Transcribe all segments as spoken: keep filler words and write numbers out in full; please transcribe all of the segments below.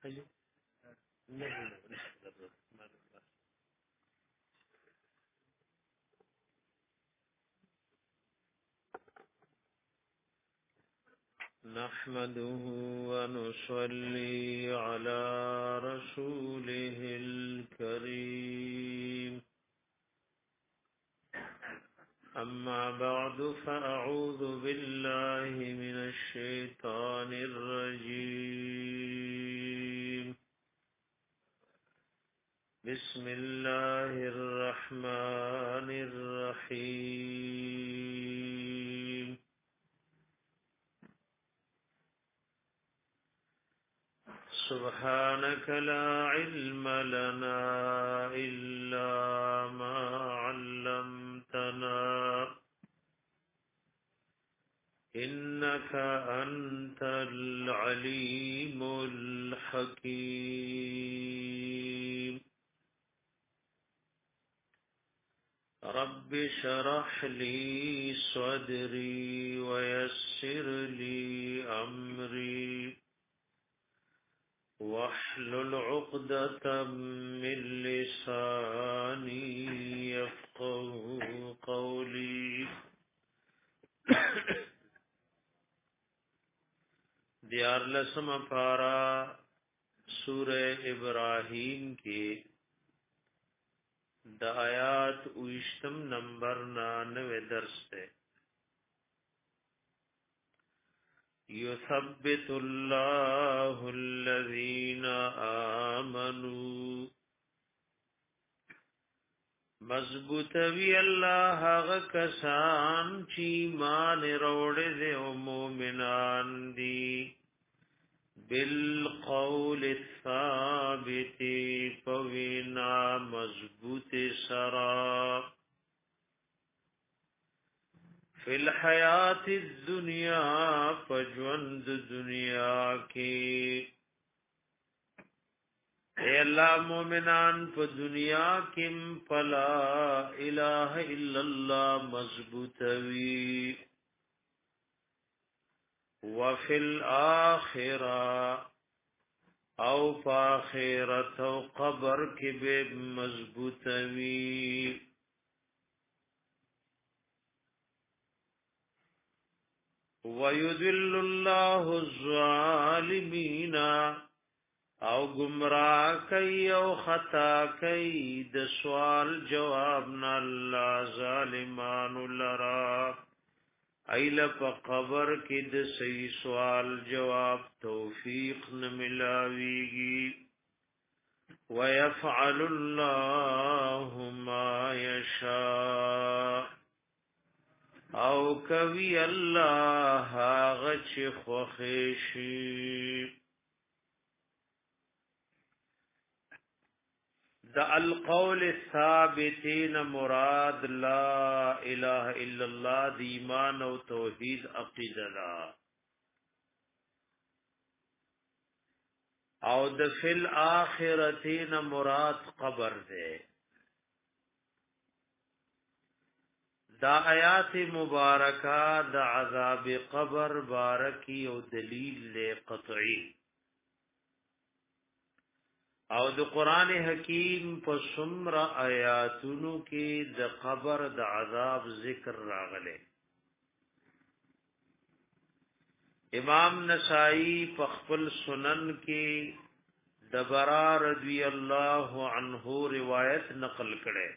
أيوه. नहीं नहीं نحمده ونصلي على رسوله الكريم أما بعد فأعوذ بالله من الشيطان الرجيم بسم الله الرحمن الرحيم سبحانك لا علم لنا إلا ما علمتنا إنك أنت العليم الحكيم رب شرح لي صدري ويسر لي أمري واحلل عقدة من لساني يفقه قولي دیار لسم پارا سورہ ابراہیم کی د آیات اوشتم نمبر نانوے درس تے یثبت اللہ الذین آمنوا مضبوط وی اللہ غ کسان چی مان روڑ دے او مومنان دی بالقول الثابت فوینا مضبوط سرا فی الحیات الدنیا فجوند دنیا کی اے اللہ مومنان په دنیا کم فلا الہ الا اللہ مضبوط وی وفي الآخرة او فاخرت او قبر کی بے مضبوط وی ويذل الله الظالمين او گمراه کوي او خطا کوي د سوال جواب نه الله ظالمان لرا ایل په قبر کې د صحیح سوال جواب توفیق نه ملاويږي ويفعل الله ما يشاء او کوي الله هغه چې خوښي شي د القول الثابتین مراد لا اله الا الله د ایمان او توحید عقیده دا او د فل اخرتین مراد قبر ده دا آیات مبارکه د عذاب قبر بارکی او دلیل له قطعی او د قران حکیم په سمره آیاتونو کې د قبر د عذاب ذکر راغله امام نسائی په خپل سنن کې د برا رضی الله عنه روایت نقل کړي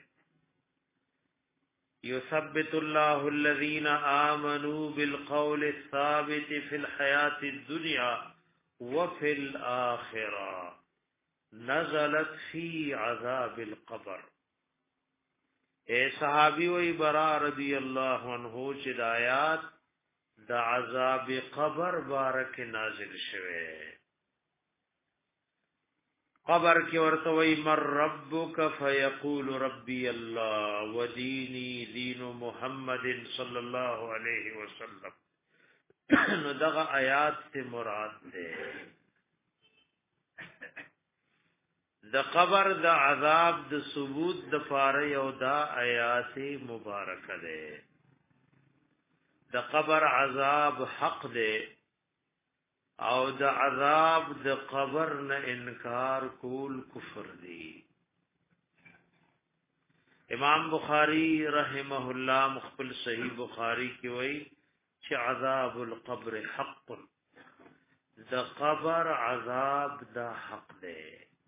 یثبت الله الذين آمنوا بالقول الثابت في الحياة الدنيا وفي الآخرة نزلت فی عذاب القبر اے صحابی وی برا رضی اللہ عنہ چې د آیات د عذاب قبر بارک نازل شوه قبر کې ورته وی مر ربک فیقول ربی الله ودینی دین محمد صلی الله علیه وسلم نو دغه آیات ته مراد ده د قبر د عذاب د ثبوت د فاره او دا آیات مبارکه ده د قبر عذاب حق ده او د عذاب د قبر نه انکار کول کفر دی. امام بخاری رحمه الله مخبل صحیح بخاری کی وای چې عذاب القبر حق، د قبر عذاب دا حق دی.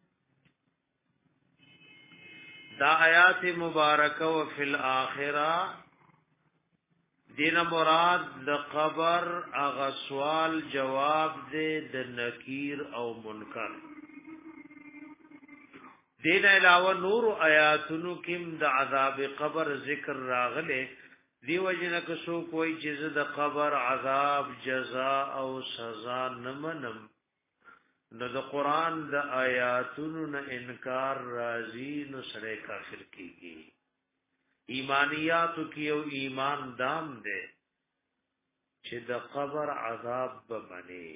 دا آیات مبارکه و فی الاخره دین مراد د قبر اغه سوال جواب دے د نکیر او منکر. دین علاوه نور آیاتونو کم د عذاب قبر ذکر راغله، دیو جن کسو کوئی چیز د قبر عذاب جزاء او سزا نمنم نو د قران د آیاتونو نه انکار راځي نو سره کافر کیږي. ایمانیاتو کیو ایمان دام دے چې د قبر عذاب بمنی،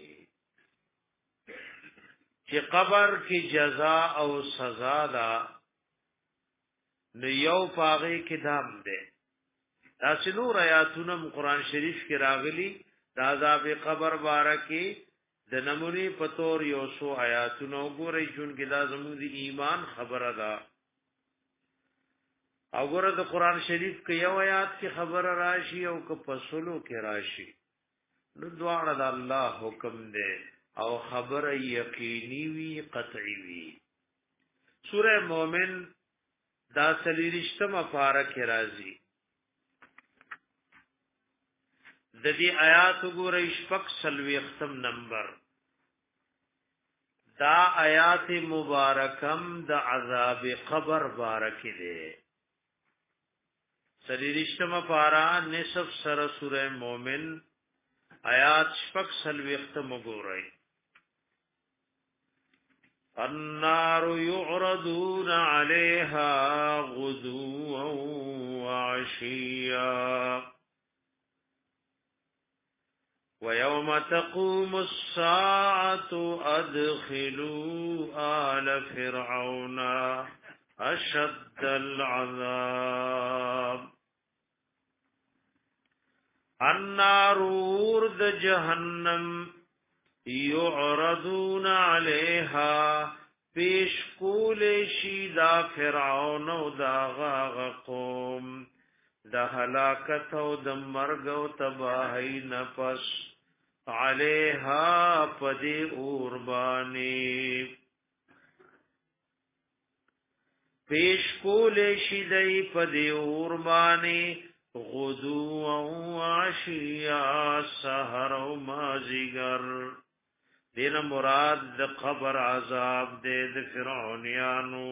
چې قبر کی جزاء او سزا دا نو یو پاغي کې دام دے. تاسو نور آیاتونه قرآن شریف کې راغلي د عذاب قبر بارکه د نمونی پتور یو سو آیاتونه وګورئ چون کې دا زموږ دی ایمان خبره ده. او ګوره د قران شریف کې یو آیات کې خبر راشي او که پسلو کې راشي نو دواړه د الله حکم دی او خبر یقیني وی قطعي وی. سوره مومن دا سلیرشتمه پارا کې راځي. د دې آیات ګوره شپږ سلوي ختم نمبر. دا آیات مبارکم د عذاب قبر بارک دی. سلیرشتمه پارا نصف سر سوره مومن آیات شپږ سلوي ختم وګورئ. النار يعرضون عليها غدوا وعشيا ويوم تقوم الساعة أدخلوا آل فرعون أشد العذاب. النار ورد جهنم يعرضون عليها پیش کول شي دا فرعون او دا غاغ قوم د هلاکت او د مرګ او تباہی نفس علیها پدی اوربانی پیش کول شي دای پدی اوربانی غدو او عشیا سحر او مازیگر. دین مراد د قبر عذاب دے د فرعونیانو.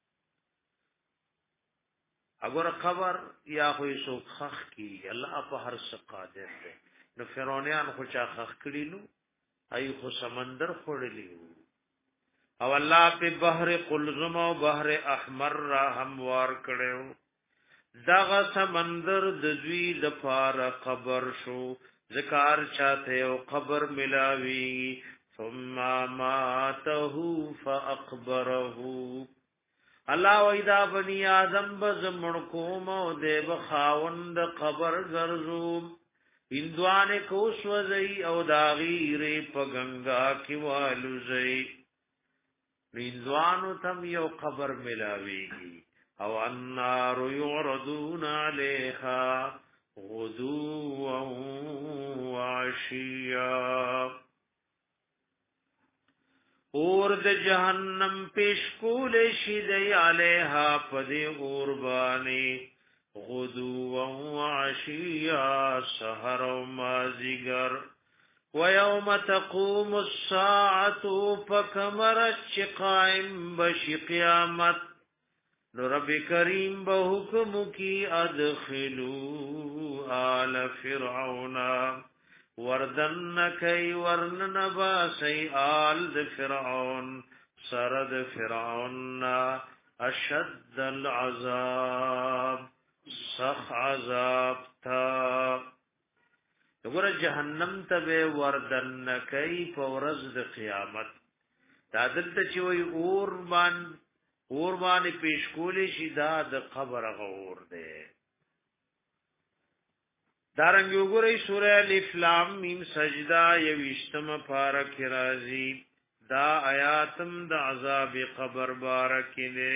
اگر قبر یا خوی سو خخ کی الله په هر څه قادر دی. نو فرعونیان خو چا خخ کړي نو ای خو سمندر خړلی او الله په بحر قلزم او بحر احمر را هموار کړو. دغه سمندر د دوی د پار قبر شو ذکر چاته او قبر ملاوی. ثم ماته فاقبره الله وإذا بني آدم بزمن کوم او دیو خاوند قبر ګرځو اندوان کو سوځي او داغیر په گنگا کې والو زئی اندوانو تم یو قبر ملاویږي. او النار يعرضون عليها غدوا وعشيا اور د جهنم پیش کول شي دی علیها پدی قربانی غدوا وعشیا سحر و مازیگر. ويوم تقوم الساعة فکمرت قائم بشی قیامت نو رب کریم بحکم کی ادخلوا آل فرعون وردن کئی ورن نبا سی آل د فرعون سرد فرعون اشد العذاب سخ عذاب تا. وګوره جهنم ته وردن کئی فورز د قیامت دا دلته چې وي اور باندې اور باندې پیش کولی شي دا د قبر غور دی. دارنګ وګورئ سورہ الف لام میم سجدہ یوشتم پارک راضی دا آیاتم د عذاب قبر بارک نه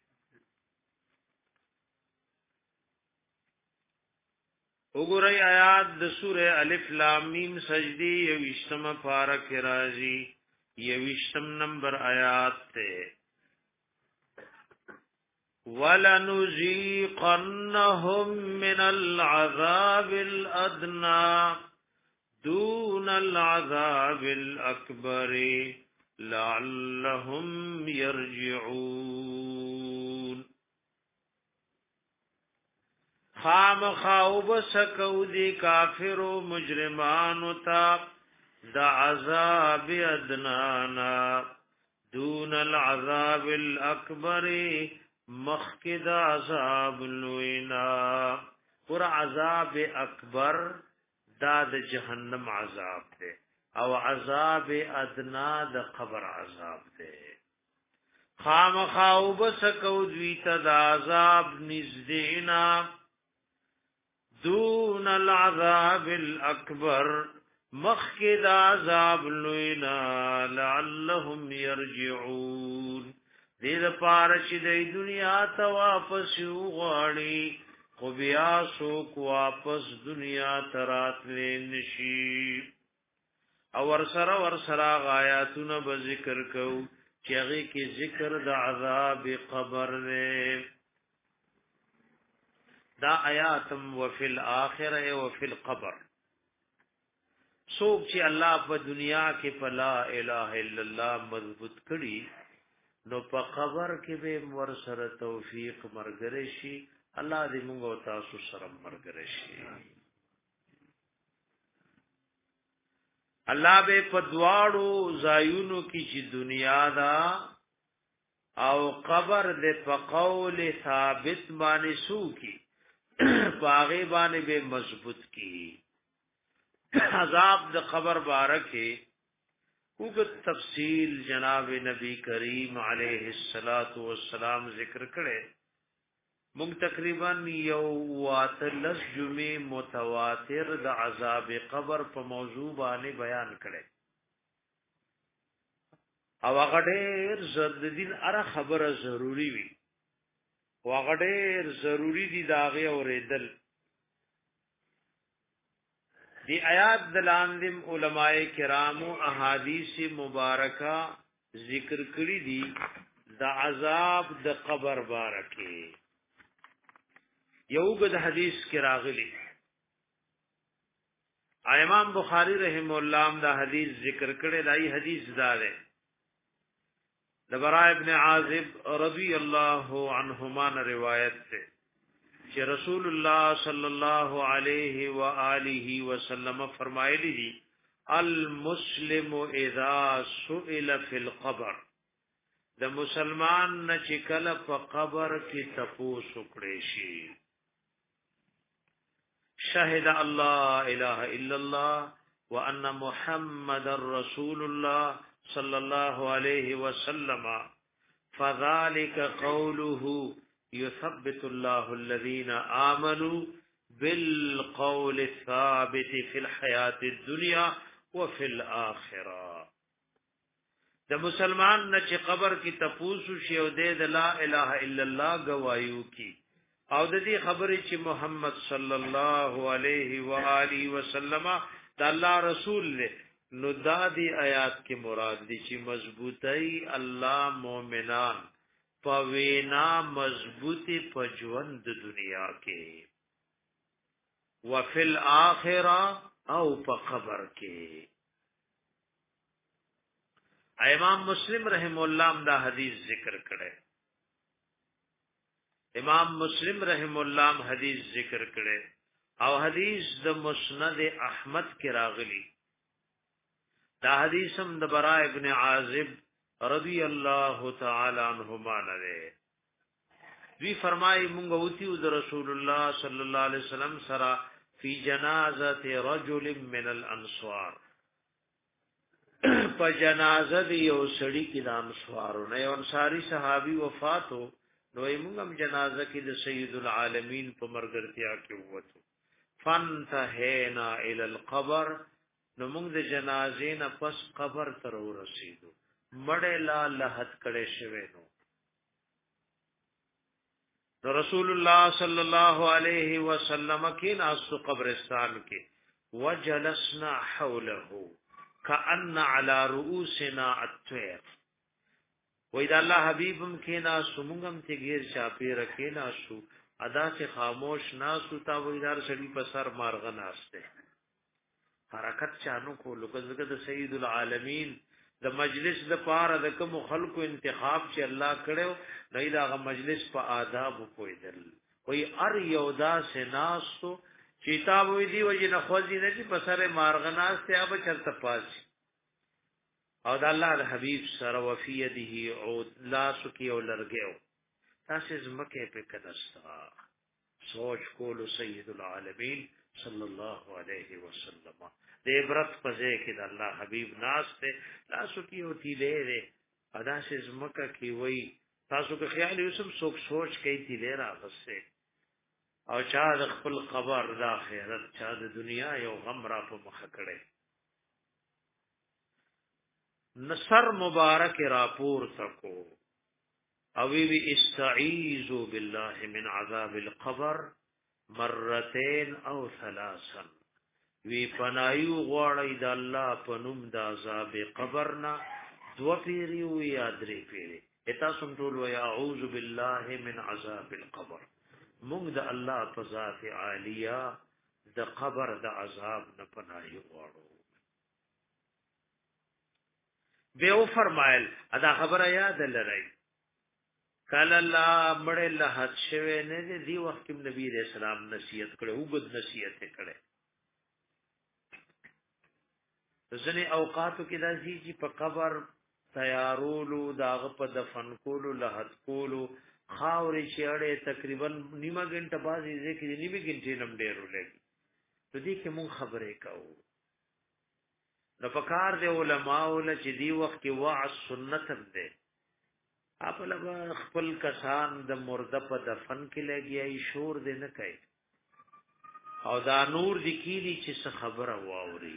وګورئ آیات د سورہ الف لام میم سجدی یوشتم پارک راضی یوشتم نمبر آیات ته وَلَنُذِيقَنَّهُم مِّنَ الْعَذَابِ الْأَدْنَى دُونَ الْعَذَابِ الْأَكْبَرِ لَعَلَّهُمْ يَرْجِعُونَ خام خاوب سکو دی کافر و مجرمان تا دا عذاب ادنانا دون العذاب الأكبر مخکد عذاب لوینا پر عذاب اکبر دا د جهنم عذاب ده او عذاب ادنا د قبر عذاب ده خام خاوب سکو دویت دا عذاب نزدینا دون العذاب الاکبر مخکد عذاب لوینا لعلهم يرجعون دیر پارچ دی دنیا تا واپس وغاڑی خو بیا سوک واپس دنیا ترات لینشی او ورسر ورسر آغایاتون بذکر کو چیغی کی ذکر دا عذاب قبر دے دا آیاتم وفی الاخرہ وفی القبر سوک چی اللہ پا دنیا کے پا لا الہ الا اللہ مضبوط کری نو په قبر کې به ور سره توفیق مرګره شي الله دې موږ او تاسو سره مرګره شي الله به په دواړو زایونو کې چې دنیا دا او قبر دې په قول ثابت باندې سو کی پاغه باندې به مضبوط کی عذاب د قبر بارکه وګت تفصیل جناب نبی کریم علیه الصلاۃ والسلام ذکر کړي موږ تقریبا یو واتلس جمعه متواتر د عذاب قبر په موضوع باندې بیان کړي او هغه ډېر زړه دین اره خبره ضروری وي او هغه ډېر ضروری دي داغه اوریدل دی آیات دلاندم علماء کرامو احادیث مبارکہ ذکر کړی دي د عذاب د قبر بارکه یو غد حدیث کې راغلی امام بخاری رحم الله دا حدیث ذکر کړی دی حدیث دا ده د براء ابن عازب رضی الله عنهما روایت ده چې رسول الله صلی الله علیه و آله وسلم فرمایلی دي المسلم اذا سئل فی القبر د مسلمان نه چې کله په قبر کې تپوس وکړي شي شهد الله اله الا الله وان محمد رسول الله صلی الله علیه وسلم فذلك قوله يثبت الله الذين آمنوا بالقول الثابت في الحياة الدنيا وفي الآخرة د مسلمان نه چې قبر کې تپوسو شی او د لا اله الا الله گوايو کی او د دې خبرې چې محمد صلی الله علیه و آله وسلم د الله رسول له نو دا دی آیات کې مراد دي چې مضبوطی الله مؤمنان پوینا مضبوطی پجوند دنیا کې وفي الاخره او په قبر کې امام مسلم رحم الله دا حدیث ذکر کړي امام مسلم رحم الله حدیث ذکر کړي او حدیث د مسند احمد کې راغلی دا حدیث هم د براء ابن عازب رضی الله تعالی عنہما نے وی فرمای مونږ اوتیو د رسول الله صلی الله علیه وسلم سرا فی جنازه رجل من الانصار په جنازه دی یو سړی کې د انصارو نه یو انصاری صحابي وفات نو موږ هم جنازه کې د سید العالمین په مرګرتیا کې وته فانتهینا الى القبر نو موږ د جنازې نه پس قبر ته ورسېدو مړې لا لحد کړي شوی نو رسول الله صلی الله علیه وسلم کې ناس قبرستان کې وجلسنا حوله كأن على رؤوسنا الطير وإذا الله حبيبم کې ناس موږم ته غیر چاپی رکې ناسو ادا سے خاموش ناسو تا وېدار سړي په سر مارغه ناشته حرکت چانو کو لوګه د سید العالمین د مجلس د پاره د کوم خلکو انتخاب چې الله کړو نه دا غ مجلس په آداب پویدل وی ار یودا سے ناسو کتاب وی دی وجه نه خوځي نه چې په سر مارغه ناشته اب چرته پاس او د الله د حبیب سره وفیده او لاسو کې او لرګیو تاسو زمکه په کدستا سوچ کولو سید العالمین صلی الله علیه وسلم د عبرت پځه کې د الله حبیب ناس ته لاسو کې او تیلې ده ادا سه زمکه کې وای تاسو کې خیال یوسف سوچ سوچ کې تیلې راغسه او چا د خپل قبر د آخرت چا د دنیا یو غم را په مخ کړي نصر مبارک راپور تکو او وی استعیذوا بالله من عذاب القبر مرتين او ثلاثا وی پنایو غواړی د الله په نوم د عذاب قبرنا دو پیری وی ادری پیری اتا سم ټول وی اعوذ بالله من عذاب القبر موږ د الله په ذات عالیه د قبر د عذاب نه پنایو غواړو به او فرمایل ادا خبره یاد لرئ کله لا مړ له حد شوه نه دی وخت کې نبی رسول الله نصیحت کړو وګد نصیحت کړي ځنې اوقاتو کې داسي چې په قبر تیارولو داغه په دفن کولو له حد کولو خاورې شړې تقریبا نیمه غنټه بازي ځکه نیمه غنټه نم ډېرو لګي نو دې کې مون خبرې کوو نو پکار دی علماء ول چې دی وخت کې وعظ سنت ده خپل خپل کسان د مرده په دفن کې لګي شور دې نه کوي او دا نور د کیلی چې څه خبره واوري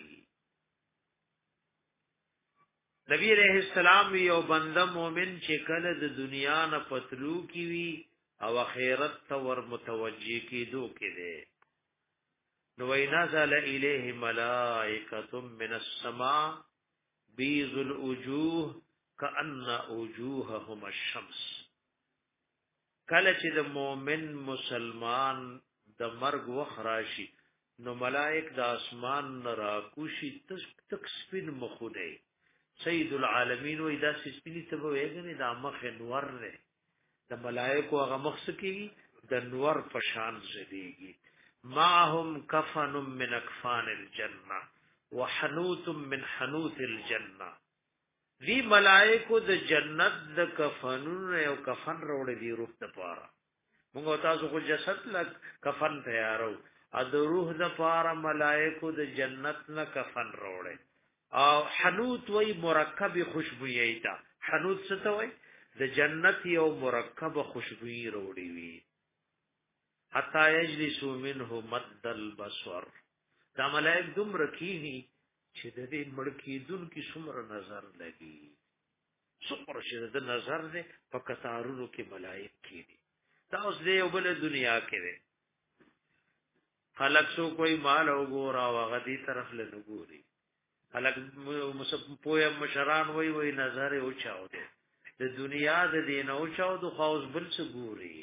نبی علیہ السلام یو بنده مومن چې کله د دنیا نه پتلو کی وی او اخرت ته ور متوجی کیدو کې ده نو وینزل الیه ملائکه من السماء بیض الوجوه کأن وجوههم الشمس کله چې د مؤمن مسلمان د مرګ وخراشي نو ملائک د اسمان را کوشي تک سپین مخوده سید العالمین و اذا سپینی ته وېګنه د مخ نور نه د ملائکو هغه مخ سکی د نور په شان زديږي معهم کفن من اکفان الجنه وحنوت من حنوت الجنه دی ملائکو د جنت د کفنونو یو کفن روړي دی روح ته پاره موږ تاسو کو جسد لک کفن تیارو ا د روح د پاره ملائکو د جنت نه کفن روړي او حنوت وی مرکب خوشبوئی تا حنوت څه ته وای د جنت یو مرکب خوشبوئی روړي وی حتا یجلسو منه مد البصر دا ملائک دوم رکینی چې د دې مړکی دن کی څومره نظر لګي څومره چې د نظر دې په کتارونو کې ملائک کېدي دا اوس دې یو بل دنیا کې ده خلق سو کوئی مال او ګور او غدي طرف له ګوري خلق مصب پوهه مشران وای وای نظر او چاو دې د دنیا د دین او چاو د خاص بل څه ګوري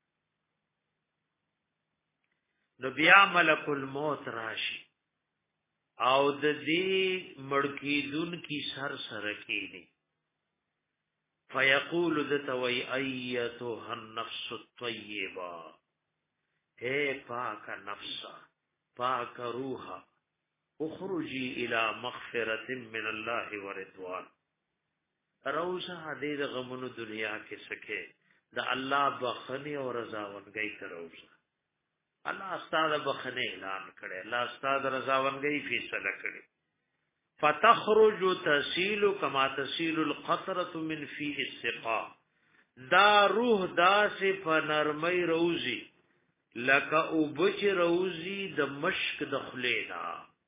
نو بیا ملک الموت راشي او د دې مړکی دن کی سر سر کېدی فیقول دتوی ایتها النفس الطیبه اے پاک نفسا پاک روحا اخرجی الى مغفرت من الله ورضوان روزه دې غمونو دنیا کې سکے د الله بخنی او رضا ونګي تروزه الله استاد بخنه اعلان کړي الله استاد رضاونګي فیصله کړي فتخرج تسيل كما تسيل القطره من فيه السقاء دا روح دا سے فنرمي روزي لکه او بچ روزی د مشک د خلینا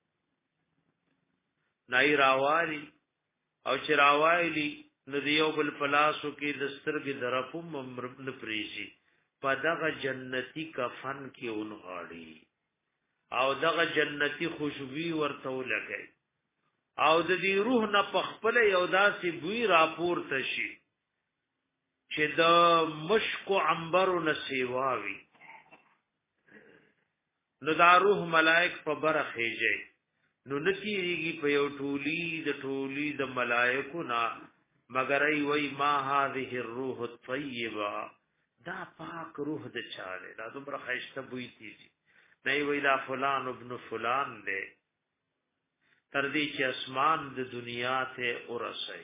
نای راوالی او چې راوالی نو دیو بل پلاسو کې د سترګې درپو ممرب نپریشي په دغه جنتی کفن کې اونغاړي او دغه جنتی خوشبوئی ورته لګي او د دې روح نه پخپل یو داسې بوی راپور تشي چې د مشک عنبر نسیواوي نو دا روح ملائک په برخېږي نو نتیریږي په یو ټولي د ټولي د ملائکو نه مگر ای وای ما هذه الروح الطيبه دا پاک روح د چاله دا دومره خیشته بوی تیږي نه وای دا فلان ابن فلان دی تر دې چې اسمان د دنیا ته ورسي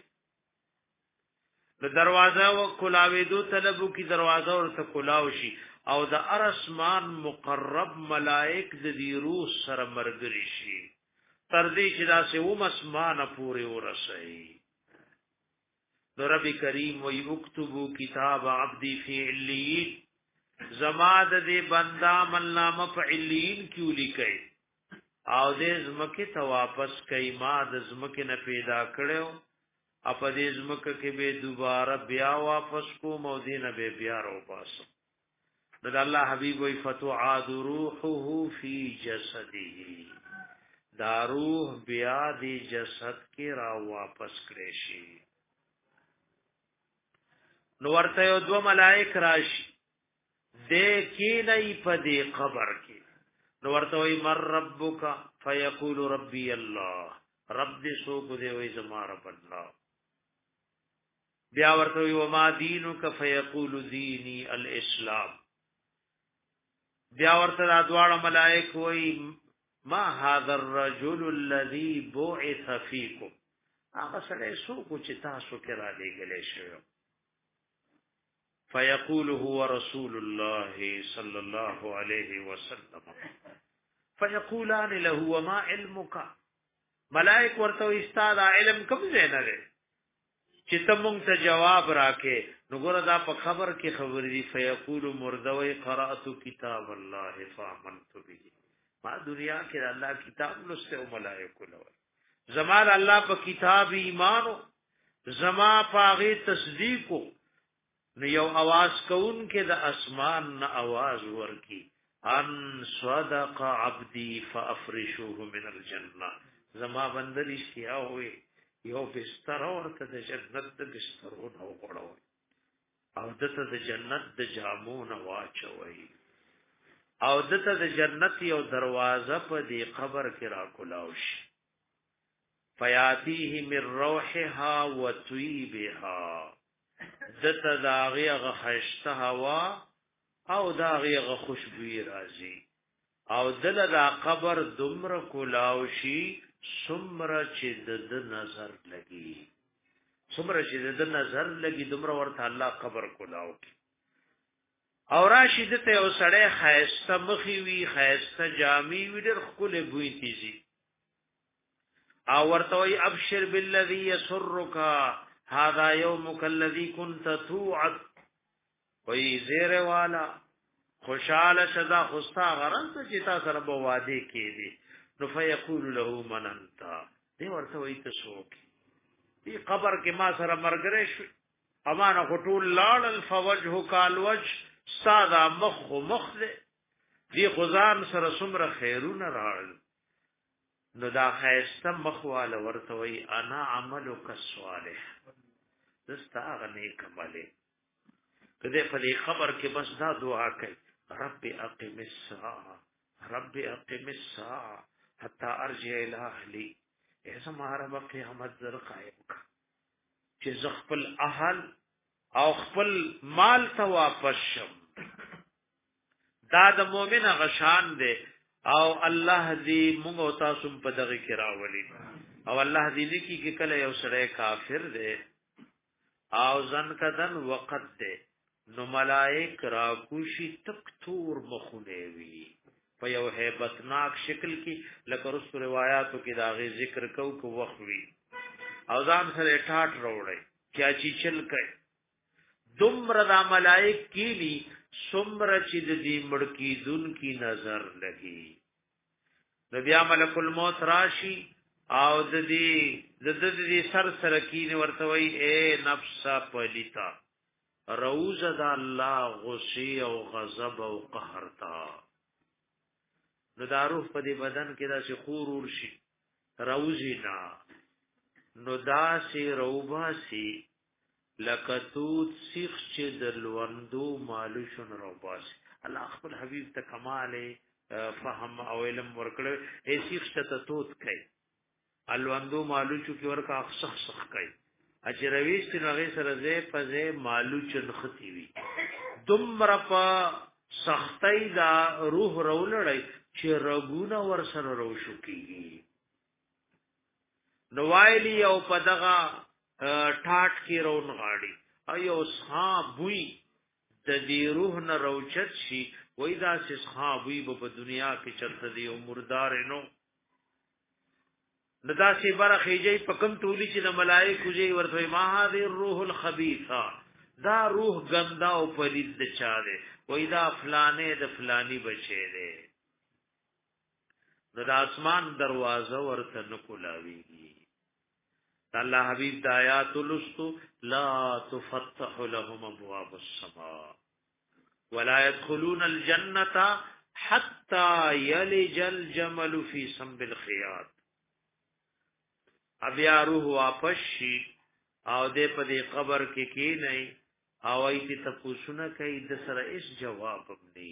د دروازه و کلاوي دو طلبو کی دروازه ورته کلاو شي او د ارسمان مقرب ملائک د دې روح سره مرګري شي تر دې چې دا سه و مسمان پورې ورسي نو رب کریم وی اکتبو کتاب عبدی فی علیین زماد دے بندہ من نام فی علیین کیوں لکھئی او دے زمکی تا واپس کئی ما د زمکی نا پیدا کڑیو اپا دے زمکی کے بے دوبارہ بیا واپس کو مودین بے بیا رو پاسو ند اللہ حبیب وی فتعاد روحه فی جسدی دا روح بیا دی جسد کے را واپس کریشی نو ورته یو دو ملائک راشي دې کې نه په دې قبر کې نو ورته وي مر ربک فیقول ربي الله رب دې سو کو دې وي زما رب الله بیا ورته وي وما دینک فیقول دینی الاسلام بیا ورته دا دواړه ملائک وي ما هذا الرجل الذي بعث فيكم هغه سره سو کو چې تاسو کې را لېږلې شوی فيقول هو رسول الله صلى الله عليه وسلم فيقولان له وما علمك ملائک ورته استاد علم کوم زین لري چې ته مونږ ته جواب راکې نو ګور دا په خبر کې خبر دي فيقول مردوي قرات كتاب الله فامنت به ما دنیا کې الله کتاب لسته ملائک له زمان الله په کتاب ایمانو زما پاغه تصدیق نو یو आवाज کون کې د اسمان نه आवाज ورکی ان صدق عبدي فافرشوه من الجنه زما بندر اشتیا وي یو بستر ورته د جنت د بسترونو وړو او دته د جنت د جامونو واچوي او دته د جنت یو دروازه په دې قبر کې را کولاوش فیاتیه من روحها وطیبها دته داغه غخشته هوا او داغه غ خوشبوئی راځي او دل دا قبر دمر کولاوشي سمره چې د نظر لګي سمره چې د نظر لګي دمر ورته الله قبر کولاو او راشد ته او سړی خیسته مخي وی خیسته جامي وی ډېر خپل بوئی تیزي او ورته وي ابشر بالذي يسرك هذا يومك الذي كنت توعد وی زیر والا خوشاله شدا خوستا غرض چې تا سره به وعده کړي نو فیقول له من انت دی ورته وی ته څوک دی قبر کې ما سره مرګره شو امانه غټول لاړ الفوجه کالوج ساده مخ مخ دی خدان سره سمره خیرونه راړ نو دا خیسته مخواله ورته وی انا عملک الصالح دستا غنی کماله کده په دې خبر کې بس دا دعا کوي رب اقم الساعه رب اقم الساعه حتى ارجع الى اهلي ایسا مہارب قیامت در قائم کا چې خپل اهل او خپل مال ته واپس شم دا د مؤمن غشان دی او الله دې موږ او تاسو په دغه کې راولي او الله دې لیکي کې کله یو سړی کافر دی او ځن کدن وقت دی نو ملائک را کوشي تک تور مخونه وی په یو hebatnak شکل کې لکه رسو روایتو کې داغه ذکر کو کو وخوي او ځان سره ټاټ وروړي کیا چی چل کړي دومره د ملائک کیلی سمر چې د دې مړکی دن کی نظر لګي نبی ملک الموت راشي او د دې د دې سر سره کین ورته وی اے نفس پلیتا روز د الله غصه او غضب او قهر تا نو داروح په دې بدن کې دا چې خور ورشي روزي نا نو دا سي روباسي لکتوت سیخ چې د لوندو مالوشن روباسي الله خپل حبيب ته کمال فهم او علم ورکړي ای سیخ ته توت کوي الوندو مالوچو کې ورکا خخ خخ کوي اجرويش تنغه سره زه پزه مالوچن ختی وي دمر په سختۍ دا روح رولړی چې رغونه ور سره رو شو کیږي نوایلی او پدغه ټاټ کې رون غاړي ايو صحابوي د دې روح نه روچت شي وای دا چې صحابوي په دنیا کې چرته دی او مردار نو ندا سی بار خیجی پکم تولی چې د ملائکه جی ورته ما هذه الروح الخبيثه دا روح گندا او پلید د چا ده وای دا فلانه د فلانی بچی ده نو د اسمان دروازه ورته نکولاویږي الله حبیب د آیات لستو لا تفتح لهم ابواب السماء ولا يدخلون الجنه حتى يلج الجمل في سنب الخياط بیا روح واپس شي او دې په دې قبر کې کی نه او ایت تاسو نه کوي د سره هیڅ جواب نه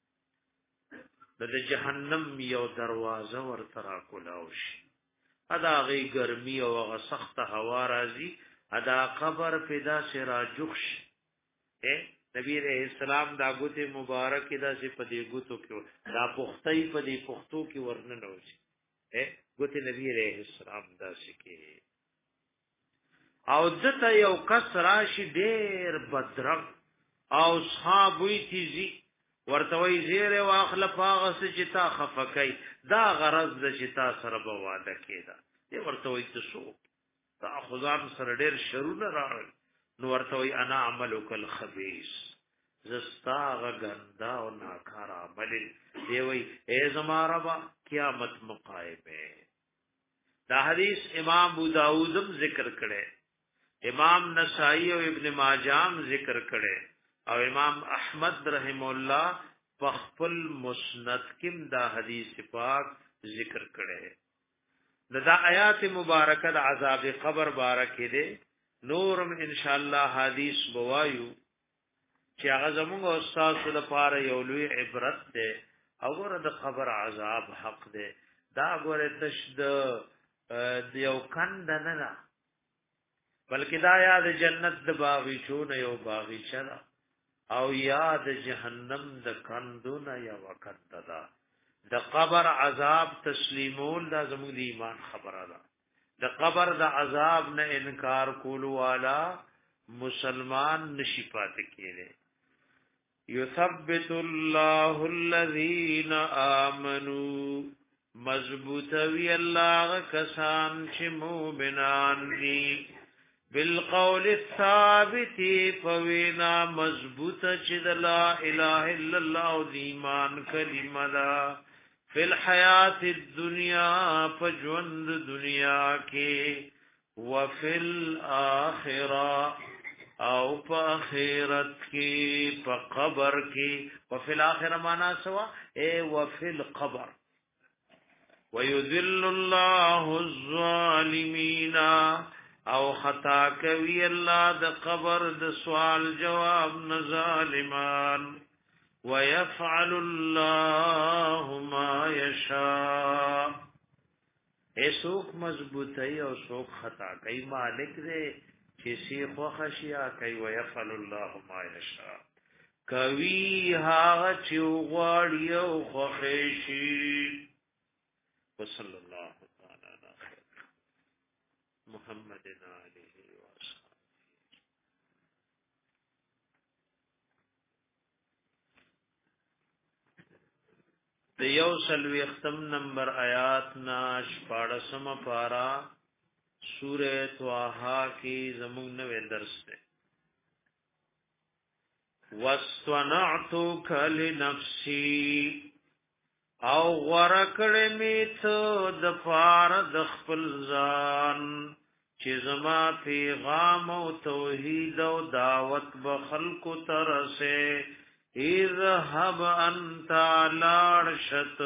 د جهنم یو دروازه ورته را کولاوش ادا غي ګرمي او غ سخت هوا راځي ادا قبر پیدا سرا جوخش اے نبی رحم السلام دا ګوته مبارک دا سي په دې ګوتو کې دا پختای په دې پختو کې ورننه وشي اے ګوته نبی رحم السلام دا سکه او دته یو کس راشي ډېر بدرنګ او صحابوي تیزي ورته وی زیره واخل پاغه چې تا خفکای دا غرض د چې تا سره بواده کېدا دی ورته وی تاسو تا خدام سره ډېر شرونه راغل نو ورته وی انا عملک الخبيث زستا غندا او ناکار عمل دی وی ای زما ربا قیامت مقایبه دا حدیث امام ابو داودم ذکر کړي امام نسائی او ابن ماجه ذکر کړي او امام احمد رحم الله په خپل مسند کې دا حدیث پاک ذکر کړي دا آیات مبارکه د عذاب قبر بارکه دي نورم ان شاء الله حدیث بوایو چې هغه زموږ استاد لپاره یو لوی عبرت ده او ور د قبر عذاب حق ده دا ګوره تشد یو کند نه نه بلکې دا یاد جنت د باغچونه یو باغچه ده او یاد جهنم د کندونه یو وخت ده د قبر عذاب تسلیمول دا زموږ د ایمان خبره ده د قبر د عذاب نه انکار کولو والا مسلمان نشي پات کېږي یثبت الله الذين امنوا مضبوط وی الله کسان چې مومنان دي بالقول الثابت فوینا مضبوط چې لا اله الا الله او ایمان کلمه ده فی الحیات الدنیا فجوند دنیا کې وفي الاخره او په اخرت کې په قبر کې وفي الاخره معنا سوا اے وفي القبر ويذل الله الظالمين او خطا کوي الله د قبر د سوال جواب نه ظالمان ويفعل الله ما يشاء ایسوک مضبوطی او سوک خطا کوي مالک دې چې سی خو خشیا کوي ويفعل الله ما يشاء کوي هغه چې غواړي او خوښي وصلی الله تعالی علی محمد علیه وصحبه د یو سلوی ختم نمبر آیات ناش پاڑسم پارا سورہ طه کی زمون نوې درس ده واستنعتك لنفسي او ورکړې می ته د پار د خپل ځان چې زما پیغام او توحید او دعوت به خلق ترسه اذهب انت لارشت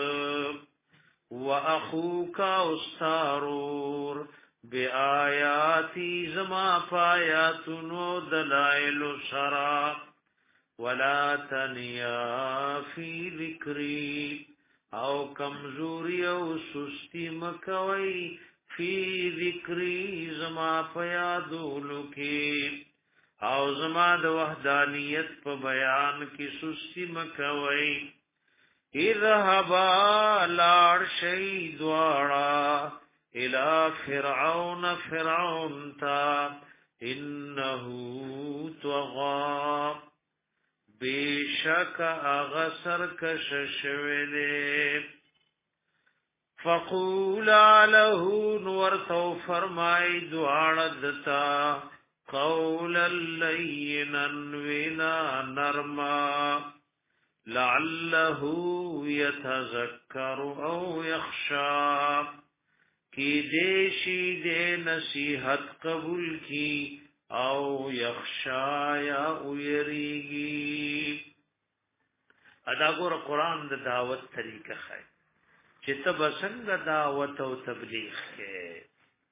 واخوك استارور بیااتی زما پایاتونو دلائل شرع ولا تنیا فی ذکری او کمزوری او سستی مکوي فی ذکری زما پیادولو کی او زما د وحدانیت په بیان کی سستی مکوي اذهبا لار شی دوارا الى فرعون فرعون تا انه طغى بیشک اغسر کش شویده فقولا له نور تو فرمائی دواردتا قولا لینا وینا نرما لعله يتذكر او يخشى کی دیشی دے نصیحت قبول کی او یخشا یا اویریگی ادا ګور قرآن د دعوت طریقه خای چې ته بسنګ دعوت او تبلیغ کې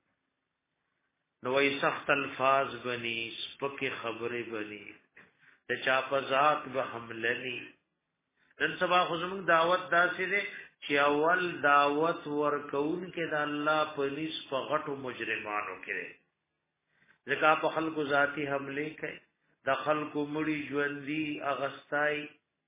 نو ای سخت الفاظ بنی سپکه خبره بنی د چا په ذات به حمله ني نن سبا خو زموږ دعوت داسې ده چې اول دعوت ورکون کې د الله په نس په غټو مجرمانو کې ځکه په خلکو ذاتی حمله کوي د خلکو مړي ژوندۍ اغستای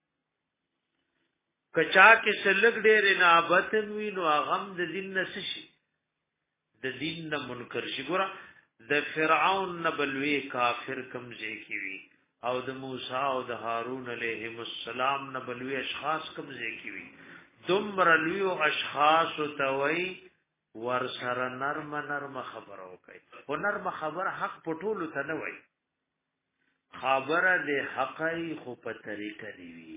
کچا کې سلګ ډېر نابت وي نو غم د دین نشي د دین نه منکر شي ګور د فرعون نبلوي کافر کمزې کی وی او د موسی او د هارون علیهم السلام نبلوي اشخاص کمزې کی وی دمر لیو اشخاص توي ور سره نرم نرم خبرو کوي او نرم خبر حق پټولو ته نه وای خبره د حقای خو په طریقه دی وی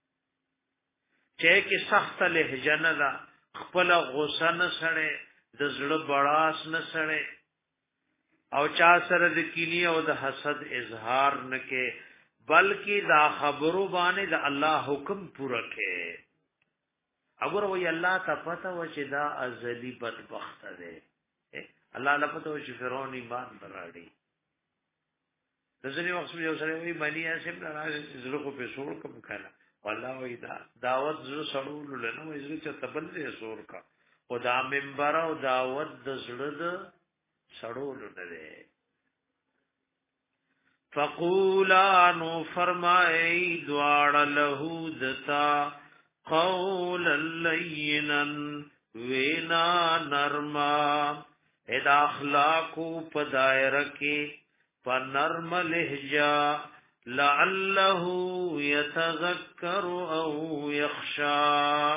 چې کې سخت لهجه نه ده خپل غوسه نه سره د زړه بڑاس نه سره او چا سره د کینی او د حسد اظهار نه کې بلکې دا خبرو باندې د الله حکم پوره کې اگر وی الله ته پته و چې دا ازلی بدبخت دی الله له پته و چې فرعون ایمان دراړي د ځینې وخت یو سره وی باندې اسیم راځي زړه کو په سوړ کوم کنه والله وی دا دعوت زړه سړول له نو زړه چې تبل دې سور کا او دا منبر او دعوت د زړه د سړول نه دی فقولا نو فرمای دواړه له دتا قولا لینا وینا نرما ادا اخلاقو پا دائرہ کی پا نرم لہجا لعلہ یتذکر او یخشا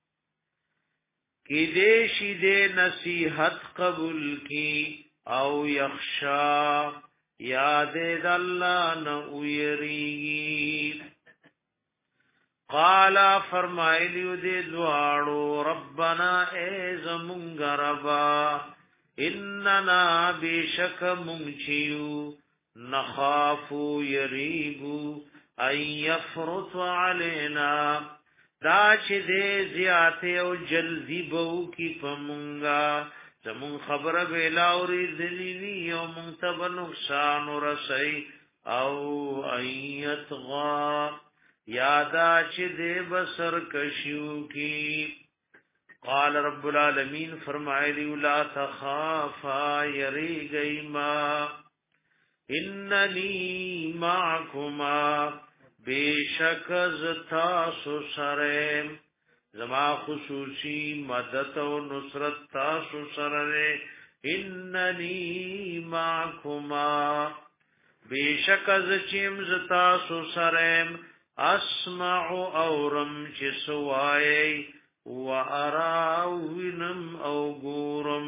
کی دیشی دے نصیحت قبول کی او یخشا یاد اللہ نویری قالا فرمائلیو دے دوارو ربنا اے زمونگ ربا اننا بیشک منچیو نخافو یریگو ان یفرط علینا دا چه دے زیاتے او جلدی بو کی پمونگا زمون خبر بیلاوری دلیوی او منتب نقصان رسی او ان یتغا یادا چې دې بسر کشیو کی قال رب العالمین فرمایلی لا تخافا یری گیما اننی معکما بیشک زتا سو سره زما خصوصی مدد او نصرت تاسو سره اننی معکما بیشک ز چیم زتا سو سره اسمع اورم چې سوای و اراوینم او ګورم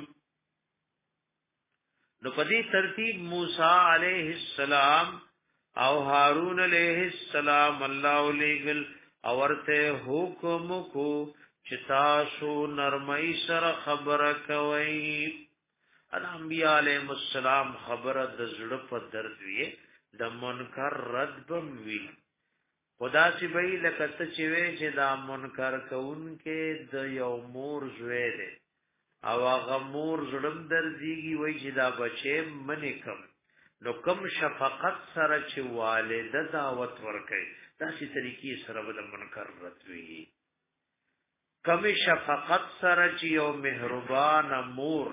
نو په دې ترتیب موسی علیه السلام او هارون علیہ السلام الله لګل اورته حکم کو چې تاسو نرمۍ سره خبره کوي. انبیاء علیهم السلام خبره د زړه په درد وی د منکر رد بم وی. خدا چې به لکه ته چې وی چې دا منکر کون کې د یو مور زوی دی او هغه مور زړم درځيږي وای چې دا بچي منی کم نو کم شفقت سره چې والده دعوت ورکړي داسې طریقې سره به منکر راتوي. کم شفقت سره چې یو مهربان مور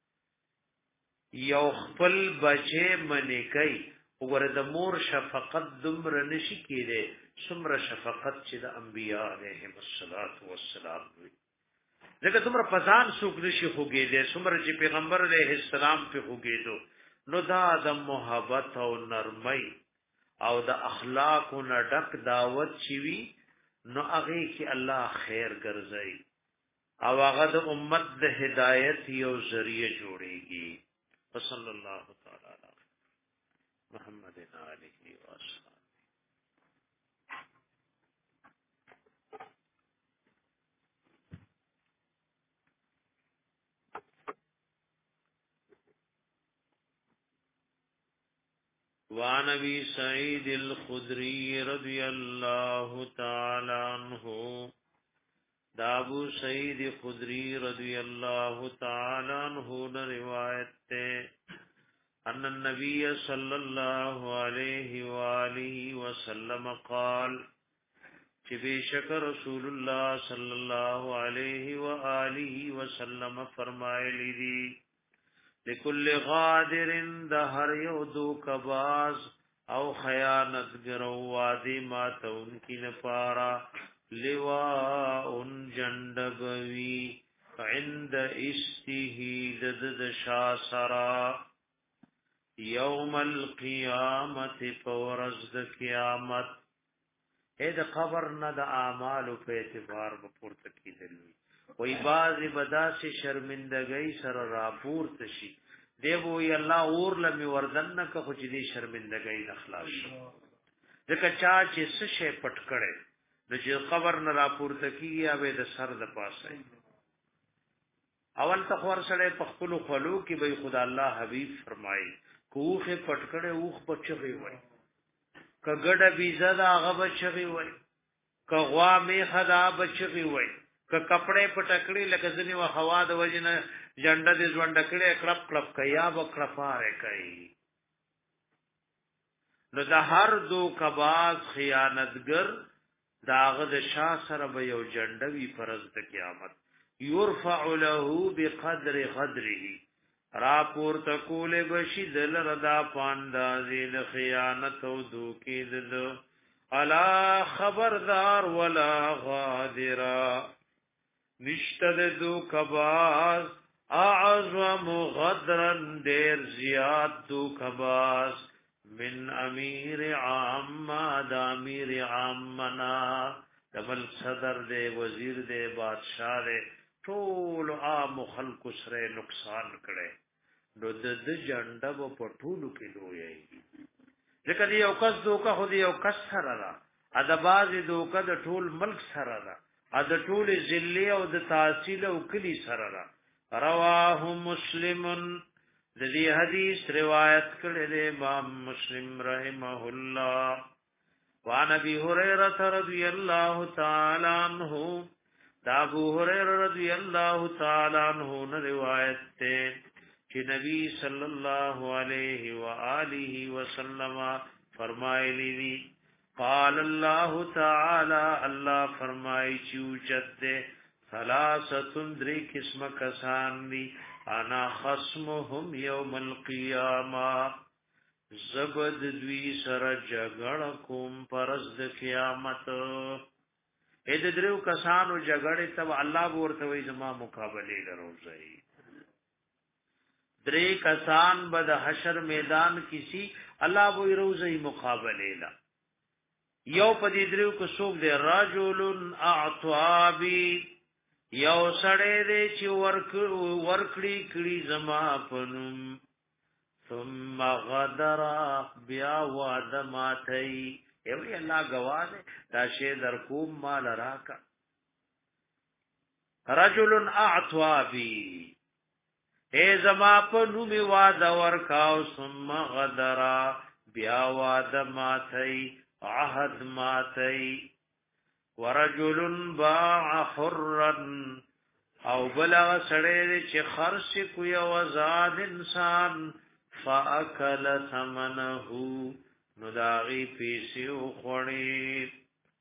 یو خپل بچي منی کوي وګوره د مور شفقت دومره نشي کېده څومره شفقت چې د انبیاء علیهم السلام وي. لکه څومره پزان سوق نشي خوګېده څومره چې پیغمبر علیه السلام په خوګېدو نو دا د محبت او نرمۍ او د اخلاق او ډک دعوت چی وی نو هغه کې الله خیر ګرځي او هغه د امت د هدایت یو ذریعہ جوړيږي. صلی الله تعالی علی محمد علیه و آله وعن ابي سعيد الخدري رضي الله تعالى عنه دا ابو سعید خدری رضی اللہ تعالی عنہ روایت تے ان النبي صلی اللہ علیہ وآلہ وسلم قال کہ بے شک رسول اللہ صلی اللہ علیہ وآلہ وسلم فرمائے لی لکل غادر دہر یودو کباز او خیانتگر وادی مات ان کی نپارا لواء جندبوی عند استهی دد شاسرا یوم القیامت پورز د قیامت اے د قبر نه د اعمال په اعتبار په پورته کیدلی وای باز بدا سے شرمندگی سر راپور تشي دیو ی الله اور لمی وردن نه که خو دې شرمندگی نخلاص ځکه چا چې څه شی پټ کړي د چې خبر نه راپورته کیږي اوبه د سر د پاسه اول تخور سره په خپل خلو کې به خدا الله حبیب فرمایي کوخه پټکړه اوخ بچي وي کګډه بيزه دا هغه بچي وي کغوا می خدا بچي وي ک کپڑے پټکړي لکه ځنی وا هوا د وجنه جنډه دې ځوندکړي کړپ کړپ کیا وکړپاره کوي نو د هر دو کباز خیانتګر داغه د شاه سره به یو جنډوي فرض د قیامت يرفع له بقدر قدره را پور تکول بشي دل ردا پاندازي د خیانت او دوکي دل الا خبردار ولا غادرا نشتد دو کباز اعظم غدرا دیر زیاد دو کباز من امیر عامہ دا امیر عامنا دبل صدر دے وزیر دے بادشاہ دے ټول عام خلق سره نقصان کړي نو د د جنډه په ټولو کې لوی ځکه دی یو کس دوکه خو دی یو کس سره را ا د باز دوکه د ټول ملک سره را ا د ټول ذلی او د تحصیل او کلی سره را رواه مسلمن د دې حدیث روایت کړي د امام مسلم رحمه الله وعن ابي هريره رضي الله تعالى عنه دا ابو هريره رضی اللہ تعالی عنہ روایت تے کہ نبی صلی اللہ علیہ وآلہ وسلم فرمائے لی قال اللہ تعالی اللہ فرمائی چوچت دے ثلاثتن دری قسم کسان دی انا خصمهم یوم القیامہ زبد دوی سر جگڑ کم پرز د قیامت اې د درو کسانو جګړې ته الله ورته وي زما مقابله لروځي درې کسان به د حشر میدان کسی الله وې روزي مقابله لا یو په دې درو کو څوک دی رجل اعطابي یو سړی دی چې ورک ورکړي کړي زما پنوم ثم غدر بیا وعد ماتی ایوی اللہ گواہ دا شی در کوم مال راکا رجل اعطوا بی اے زما په نومي وعده ورکاو ثم غدر بیا وعده ماتی عهد ماتی ورجل باع حرا او بلغ سړی چې خرڅ کو یو آزاد انسان فاکل ثمنه نو داغي پیسې خوړې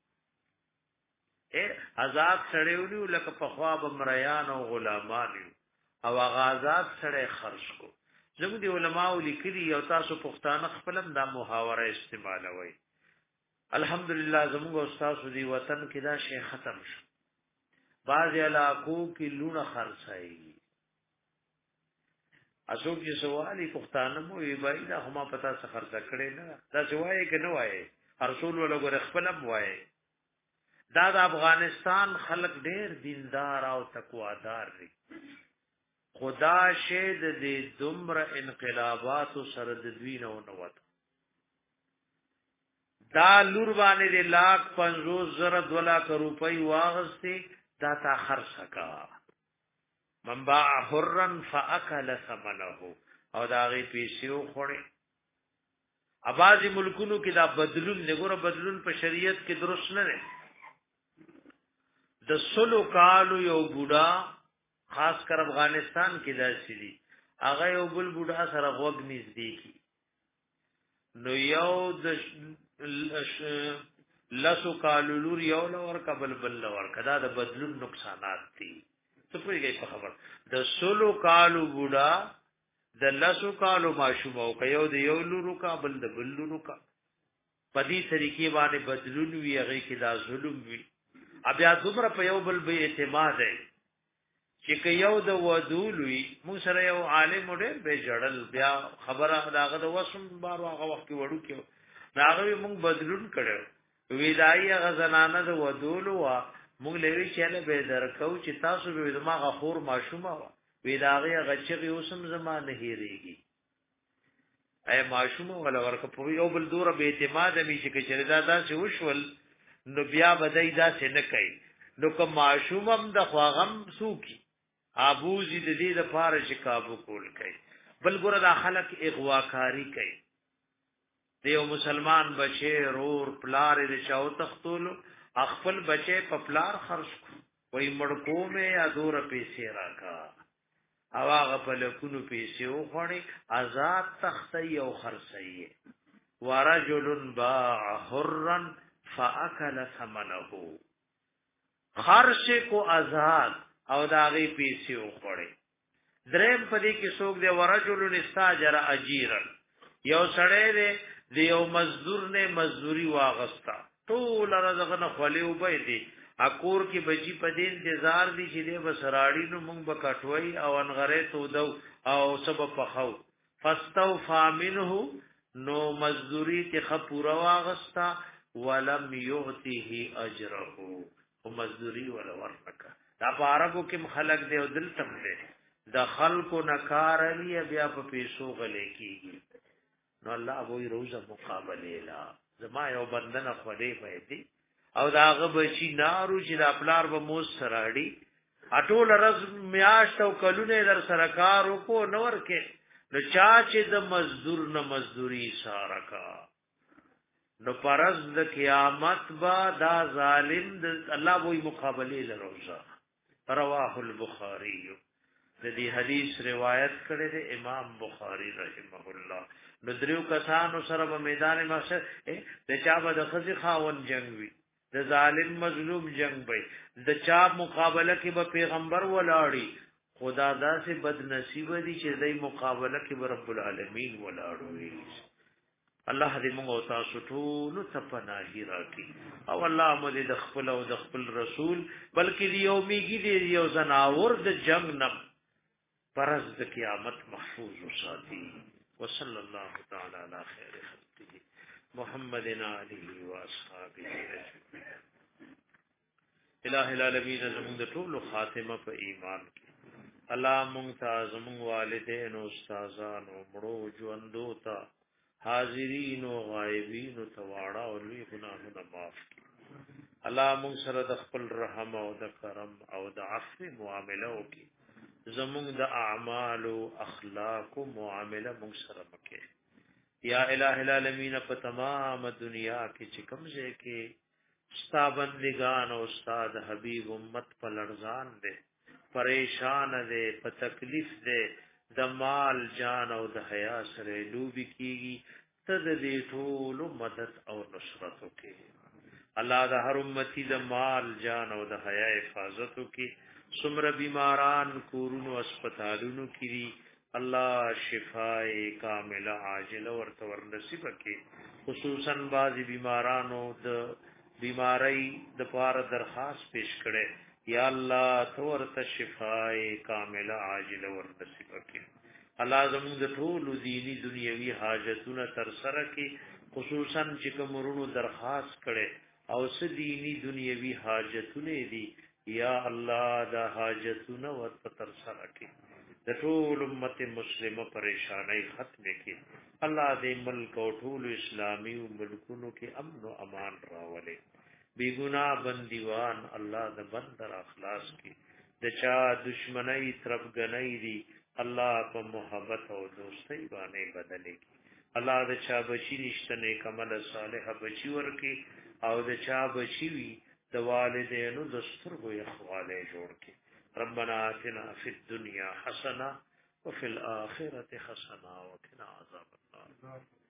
اے آزاد سړی ونیو لکه په خوا بمریان او غلامان او آزاد سړی خرڅ کو زموږ دی علماء لیکلي او تاسو پښتانه خپلم دا محاوره استعمالوي الحمدلله زموږ استاد دی وطن کې دا شی ختم شو بعض علاقو کې لونه خرڅای اسو کې سوالي پښتانه مو وی بای دا هم پتا څه خرڅ کړي نه دا سوای کې نه وای رسول الله غره خپلم وای دا د افغانستان خلک ډېر دیندار او تقوادار دي خدا شه د دومره انقلابات سره د دوی نه ونوت دا لور باندې لاک پنځوس زره دولا روپۍ واغستې دا تا خرڅکا من باع حرا فاکل ثمنه او دا غي پیسې خوړې اباظي ملکونو کې دا بدلون دغه بدلون په شریعت کې درست نه دی د سلو کالو یو بوډا خاص کر افغانستان کې داسې دي هغه یو بل بوډا سره وګ نږدې کی نو یو د لسو کالو لور یو لور قبل بل لور کدا د بدلون نقصانات دي څه پوهیږي په خبر د سلو کالو بوډا د لسو کالو ماشوم او یو د یو لورو قبل د بل لورو کا پدې طریقې باندې بدلون وی هغه کې دا ظلم وی بیا دومره په یو بل به اعتماد دی چې یو د ودولوي مو سره یو عالم ډېر به جړل بیا خبره داغه د وسم بار هغه وخت وړو کې داغه موږ بدلون کړو ویدای غزنانه د ودولو وا موږ لوي چې له به درکو چې تاسو به دماغه خور ماشومه وا ویداغه غچغي اوسم زمانه هېریږي اي ماشومه ولا ورکه په یو بل دور به اعتماد مې چې چردا دا چې وشول نو بیا بدای دا څه نه کوي نو کوم معشومم د خواغم سوکي ابوزي د دې د پاره چې کابو کول کوي بل ګره د خلک اغواکاری کوي دیو مسلمان بچي رور پلار دې چاو تختول خپل بچي په پلار خرج وای مړکو مې ادور پیسې راکا او هغه په لکونو پیسې وخوري آزاد تختی او خرڅي ورجل باع حرا فاکل ثمنه خرش کو آزاد او داغي پیسې وخوري دریم پدې کې څوک دی ورجل استاجر اجیرا یو سړی دی دی یو مزدور نه مزدوری واغستا ټول رزقنه خولې وبې دي اکور کې بچی پدې انتظار دي چې دې بسراړي نو مونږ بکټوي او انغره تو دو او سبب پخو فاستو فامنه نو مزدوری کې خپورا واغستا ولم يعطيه اجره او مزدوری ولا ورکا دا عربو کې خلق دی او دل تم دی د خلقو نکار علی بیا په پیسو غلې کیږي نو الله وې روزه مقابله لا زما یو بندنه خولې پېتی او داغه بچی نارو چې د خپلار به موس سراړي اټول رز میاشت او کلونه در سرکار کو نور کې نو چا چې د مزدور نه مزدوری سارکا نو پرز د قیامت با دا ظالم د الله وې مقابله لروزه رواه البخاری د دې حدیث روایت کړی دی امام بخاری رحمه الله نو دریو کسانو سره په میدان محشر د چا به د خزي خاون جنگ وي د ظالم مظلوم جنگ وي د چا مقابله کې به پیغمبر ولاړی خدا دا سه بد نصیب دي چې دای مقابله کې به رب العالمین ولاړوي الله دې موږ تاسو ټول ته پناهي راکړي او الله مو د خپل او د خپل رسول بلکې دی یو میږي دی یو زناور د جنگ نه پرز د قیامت محفوظ وساتي وصلی الله تعالی علی خیر خلقه محمد علیه و اصحابہ اجمعین الہ العالمین زموږ د ټول خاتمه په ایمان کې الله ممتاز مون والدین او استادان او مړو ژوندو ته حاضرین او غایبین او تواړه او لوی ګناهونه معاف کړي الله مون سره د خپل رحم او د کرم او د عفو معامله وکړي زمون د اعمال او اخلاق او معامله مون سره وکړي یا الہ العالمین په تمام دنیا کې چې کوم ځای کې ستا بندگان او استاد حبیب امت په لړزان دي پریشان دي په تکلیف دي د مال جان او د حیا سره لوبي کیږي تد دې ټول مدد او نصرت وکي الله د هر امتی د مال جان او د حیا حفاظت وکي څومره بیماران کورونو هسپتالونو کې الله شفای کامله عاجله ورته ورنصیب کړي خصوصا بعضی بیمارانو د بیماری د پاره درخواست پیش کړي یا الله تو ورته شفای کامله عاجله ورنصیب کړي الله زموږ د ټول دینی دنیوي حاجتونه تر سره کړي خصوصا چې کومرونو درخواست کړي او س دینی دنیوي حاجتونه دي یا الله دا حاجتونه ورته تر سره کړي د ټول امت مسلمه پریشانای ختم کړي الله دې ملک او ټول اسلامي ملکونو کې امن او امان راولي بی گناہ بندیوان الله د بندر اخلاص کی د چا دشمنی طرف گنئی دی الله په محبت او دوستۍ باندې بدلې کی الله د چا بچی نشته کمل صالح بچی ورکی او د چا بچی وی د والدینو د سترګو اخواله جوړ کی ربنا آتنا فی الدنیا حسنه وفي الاخره حسنه وقنا عذاب النار